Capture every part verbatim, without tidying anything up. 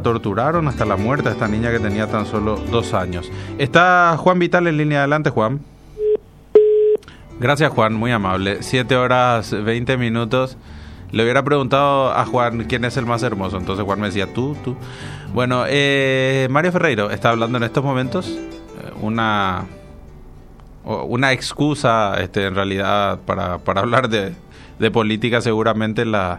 torturaron hasta la muerte a esta niña que tenía tan solo dos años. Está Juan Vital en línea. Adelante, Juan. Gracias, Juan, muy amable. Siete horas, veinte minutos. Le hubiera preguntado a Juan quién es el más hermoso. Entonces Juan me decía, tú, tú. Bueno, eh, Mario Ferreiro está hablando en estos momentos una... una excusa este en realidad para, para hablar de, de política. Seguramente la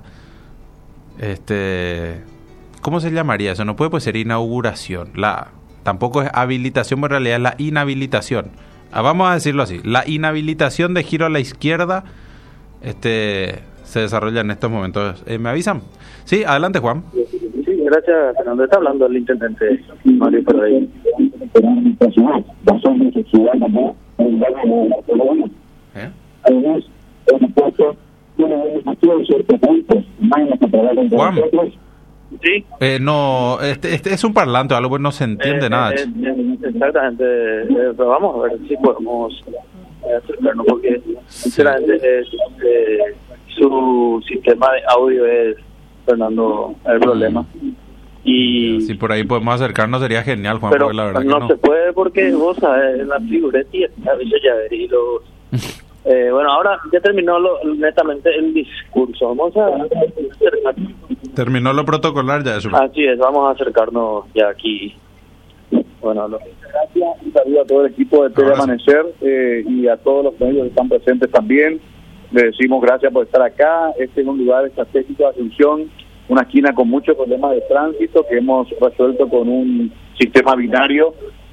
este ¿cómo se llamaría eso? No puede pues ser inauguración, la tampoco es habilitación, pero en realidad es la inhabilitación. Ah, vamos a decirlo así, la inhabilitación de Giro a la Izquierda este se desarrolla en estos momentos. ¿Eh, ¿me avisan? Sí, adelante, Juan. Sí, gracias, Fernando. Está hablando el intendente Mario Ferreiro. ¿Eh? Juan. Sí. Eh, no, este, este es un parlante o algo, pues no se entiende eh, nada. Eh, eh, exactamente, eh, pero vamos a ver si podemos eh, acercarnos, porque sinceramente eh, eh, su sistema de audio es, Fernando, el problema. Y si por ahí podemos acercarnos sería genial, Juan, pero porque la verdad no, que no se puede porque vos sabes, la figuretti a veces ya ver y los eh, bueno, ahora ya terminó lo, netamente el discurso. Vamos a acercarnos. Terminó lo protocolar ya eso. Así es, vamos a acercarnos ya aquí. Bueno, lo... gracias, un saludo a todo el equipo de T V Amanecer eh, y a todos los medios que están presentes también. Le decimos gracias por estar acá. Este es un lugar estratégico de Asunción, una esquina con muchos problemas de tránsito que hemos resuelto con un sistema binario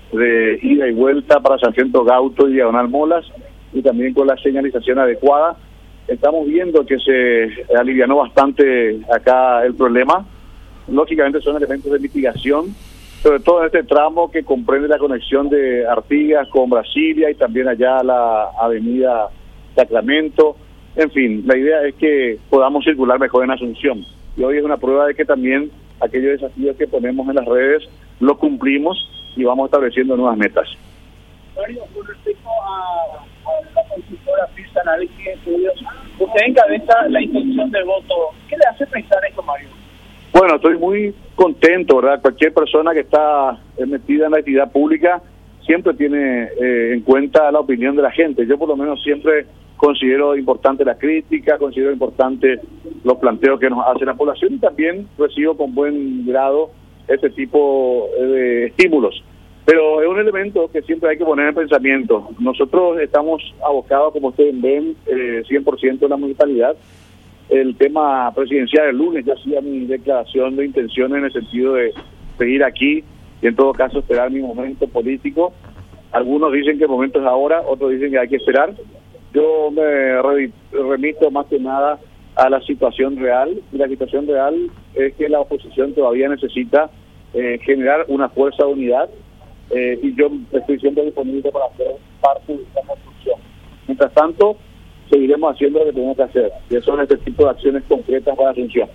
de ida y vuelta para Sargento Gauto y Diagonal Molas, y también con la señalización adecuada. Estamos viendo que se alivianó bastante acá el problema. Lógicamente son elementos de mitigación, sobre todo en este tramo que comprende la conexión de Artigas con Brasilia y también allá la avenida Sacramento. En fin, la idea es que podamos circular mejor en Asunción. Y hoy es una prueba de que también aquellos desafíos que ponemos en las redes los cumplimos y vamos estableciendo nuevas metas. Mario, con respecto a, a la consultora First Analysis Studios, usted encabeza la intención de voto. ¿Qué le hace pensar esto, Mario? Bueno, estoy muy contento, ¿verdad? Cualquier persona que está metida en la actividad pública siempre tiene eh, en cuenta la opinión de la gente. Yo por lo menos siempre considero importante la crítica, considero importante los planteos que nos hace la población y también recibo con buen grado este tipo de estímulos. Pero es un elemento que siempre hay que poner en pensamiento. Nosotros estamos abocados, como ustedes ven, eh, cien por ciento en la municipalidad. El tema presidencial el lunes, yo hacía mi declaración de intenciones en el sentido de seguir aquí y en todo caso esperar mi momento político. Algunos dicen que el momento es ahora, otros dicen que hay que esperar. Yo me remito más que nada a la situación real, y la situación real es que la oposición todavía necesita eh, generar una fuerza de unidad, eh, y yo estoy siempre disponible para hacer parte de esta construcción. Mientras tanto, seguiremos haciendo lo que tenemos que hacer, que son este tipo de acciones concretas para Asunción.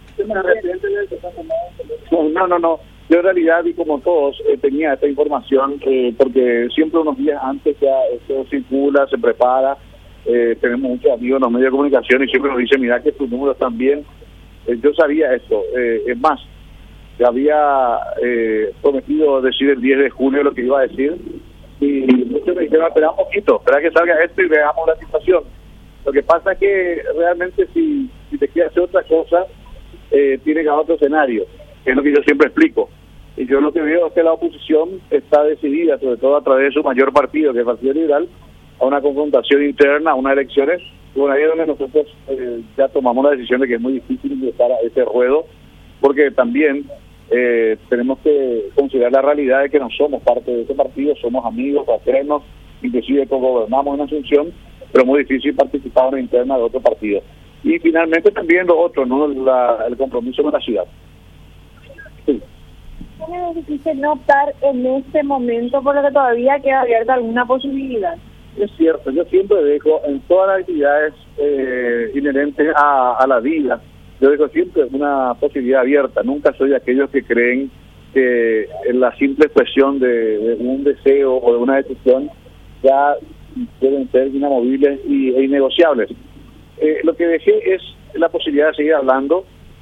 No, no, no. Yo en realidad, y como todos, eh, tenía esta información, eh, porque siempre unos días antes ya esto circula, se prepara. Eh, tenemos muchos amigos en los medios de comunicación y siempre nos dicen, mira que tus números están bien. Eh, yo sabía esto. Eh, es más, que había eh, prometido decir el diez de junio lo que iba a decir, y muchos me dijeron, espera un poquito, espera que salga esto y veamos la situación. Lo que pasa es que realmente si, si te quieres hacer otra cosa, eh, tiene que haber otro escenario, que es lo que yo siempre explico. Y yo lo que veo es que la oposición está decidida, sobre todo a través de su mayor partido, que es el Partido Liberal, a una confrontación interna, a unas elecciones. Y bueno, ahí es donde nosotros eh, ya tomamos la decisión de que es muy difícil ingresar a ese ruedo, porque también eh, tenemos que considerar la realidad de que no somos parte de ese partido, somos amigos, fraternos, inclusive gobernamos en Asunción, pero muy difícil participar en una interna de otro partido. Y finalmente también lo otro, ¿no? La, el compromiso con la ciudad. Sí. Es difícil no optar en este momento, por lo que todavía queda abierta alguna posibilidad. Es cierto, yo siempre dejo en todas las actividades eh, inherentes a, a la vida, yo dejo siempre una posibilidad abierta. Nunca soy de aquellos que creen que la simple expresión de, de un deseo o de una decisión ya deben ser inamovibles y, e innegociables. Eh, lo que dejé es la posibilidad de seguir hablando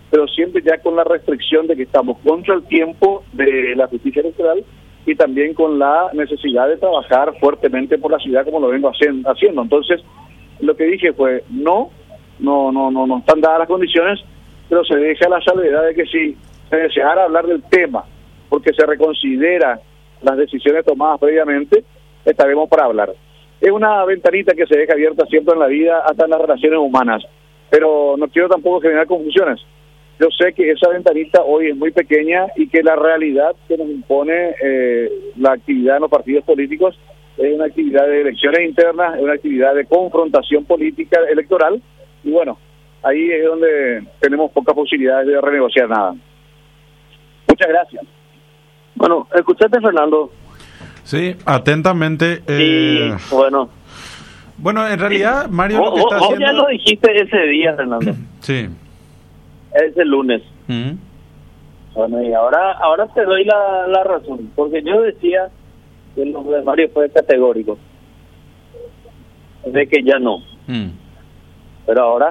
pero siempre ya con la restricción de que estamos contra el tiempo de la justicia electoral y también con la necesidad de trabajar fuertemente por la ciudad como lo vengo haciendo. Entonces, lo que dije fue, no, no, no, no, no están dadas las condiciones, pero se deja la salvedad de que si se deseara hablar del tema, porque se reconsidera las decisiones tomadas previamente, estaremos para hablar. Es una ventanita que se deja abierta siempre en la vida, hasta en las relaciones humanas, pero no quiero tampoco generar confusiones. Yo sé que esa ventanita hoy es muy pequeña y que la realidad que nos impone eh, la actividad en los partidos políticos es una actividad de elecciones internas, es una actividad de confrontación política electoral, y bueno, ahí es donde tenemos pocas posibilidades de renegociar nada. Muchas gracias. Bueno, escuchaste, Fernando. Sí, atentamente. Eh... Y bueno. Bueno, en realidad, Mario Vos, lo que está vos haciendo... ya lo dijiste ese día, Fernando. Sí. Ese lunes. Mm. Bueno, y ahora ahora te doy la, la razón, porque yo decía que el nombre de Mario fue categórico, de que ya no. Mm. Pero ahora...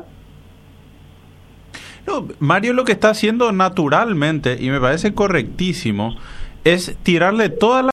No, Mario lo que está haciendo naturalmente, y me parece correctísimo, es tirarle toda la